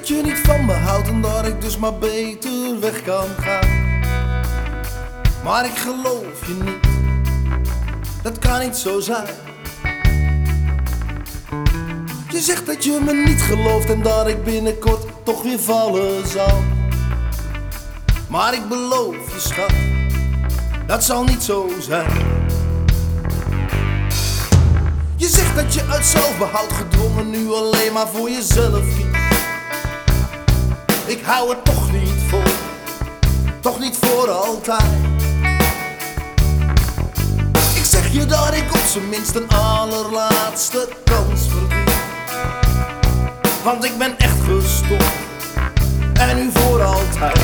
dat je niet van me houdt en dat ik dus maar beter weg kan gaan. Maar ik geloof je niet, dat kan niet zo zijn. Je zegt dat je me niet gelooft en dat ik binnenkort toch weer vallen zal. Maar ik beloof je schat, dat zal niet zo zijn. Je zegt dat je uit zelfbehoud gedwongen nu alleen maar voor jezelf kiest. Ik hou het toch niet vol, toch niet voor altijd. Ik zeg je dat ik op zijn minst een allerlaatste kans verdien. Want ik ben echt gestopt en nu voor altijd.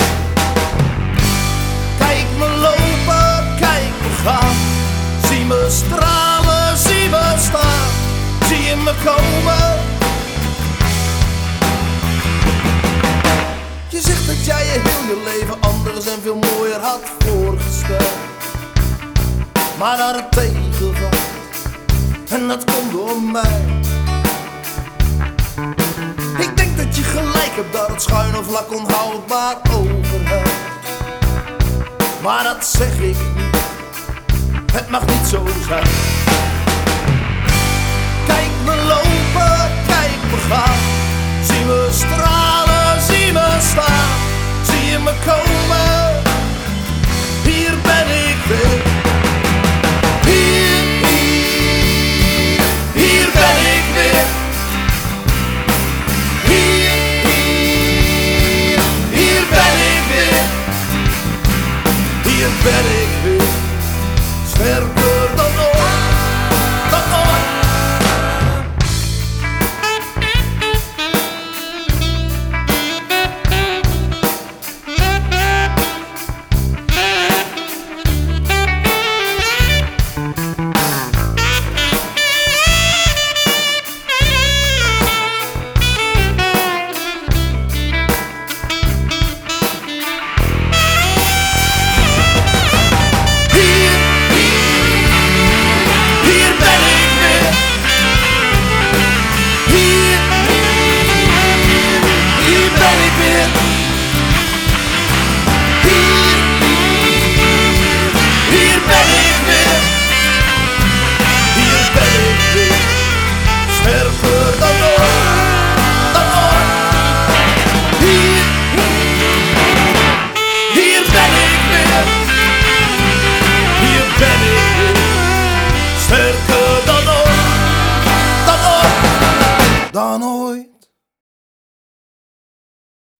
Kijk me lopen, kijk me gaan. Zie me stralen, zie me staan. Zie je me komen? Je zegt dat jij je heel je leven anders en veel mooier had voorgesteld. Maar dat het tegenvalt en dat komt door mij. Ik denk dat je gelijk hebt dat het schuine vlak onhoudbaar overhelt. Maar dat zeg ik niet, het mag niet zo zijn. Kijk me lopen, kijk me gaan. Zie me stralen, zie me staan. Zie je me komen? Hier ben ik weer. Hier ben ik weer. Hier ben ik weer. Hier ben ik weer. Sterker dan ooit, dan ooit. Dan